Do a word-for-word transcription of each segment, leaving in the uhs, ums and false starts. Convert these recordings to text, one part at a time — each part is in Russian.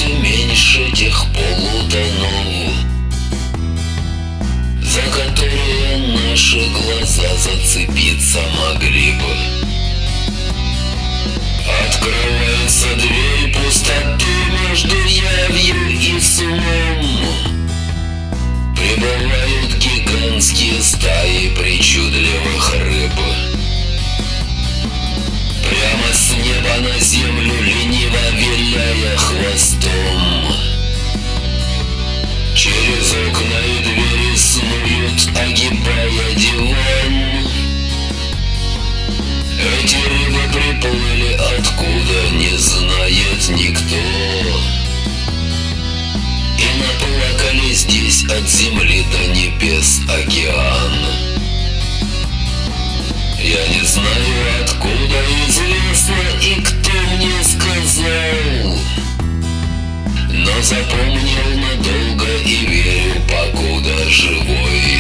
все меньше тех полутонов, за которые наши глаза зацепиться могли бы. Открывается дверь пустоты между явью и сном. Прибывают гигантские стаи причудливых рыб. Прямо с неба на землю, лениво виляя хвостом. Через окна и двери снуют, огибая диван. Эти рыбы приплыли откуда, не знает никто, и наплакали здесь от земли до небес океан. Я не знаю, откуда известно и кто мне сказал, но запомнил надолго и верю, покуда живой,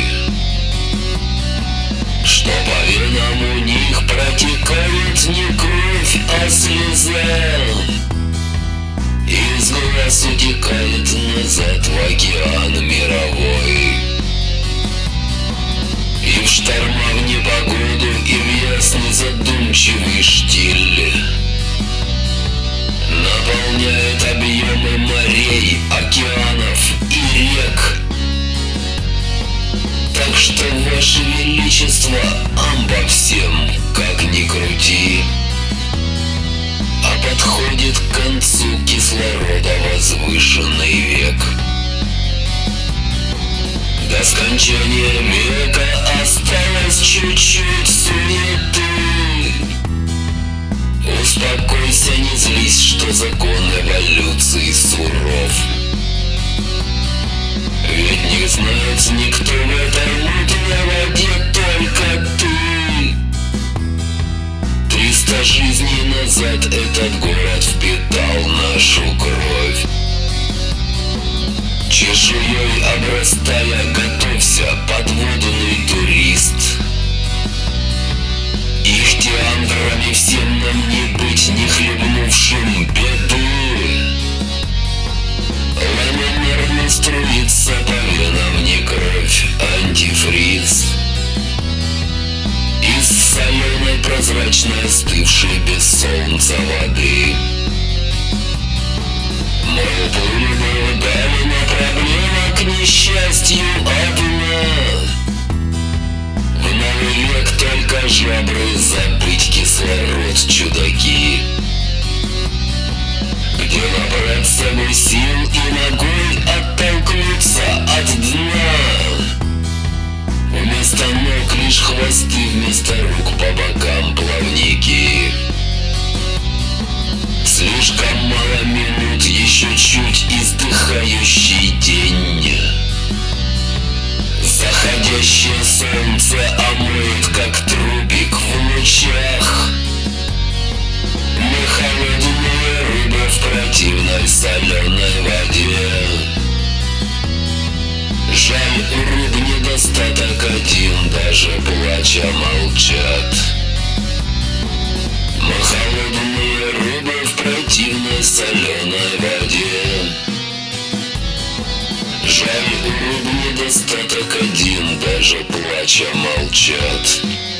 что по венам у них протекает не кровь, а слеза. Из глаз утекает назад в океан мировой. И в шторма, в непогоду, и в ясный задумчивый штиль наполняет объемы морей, океанов и рек. Так что, Ваше Величество, амба всем, как ни крути, а подходит к концу кислорода возвышенный век. До скончания века осталось чуть-чуть суеты. Успокойся, не злись, что закон эволюции суров. Ведь не знает никто в этой мутной воде, только ты. Триста жизней назад этот город впитал нашу кровь. Чешуей обрастая, готовься, подводный турист. Ихтиандрами всем нам не быть, не хлебнувшим беды. Ламинарно струится по венам не кровь, антифриз. Из соленой прозрачной остывшей без солнца воды. Мы уплыли вдали, но проблема, к несчастью, одна. В новый век только жабры, забыть кислород, чудаки. Где набрать с собой сил и ногой оттолкнуться от дна. Вместо ног лишь хвосты, вместо рук по бокам плавники. Слишком мало минут, еще чуть издыхающий день. Заходящее солнце омоет, как трубик в лучах. Мы холодные рыбы в противной соленой воде. Жаль, у рыб недостаток один, даже плача молчат. Мы холодные рыбы в противной соленой воде. Жаль, у рыб недостаток один, даже плача молчат.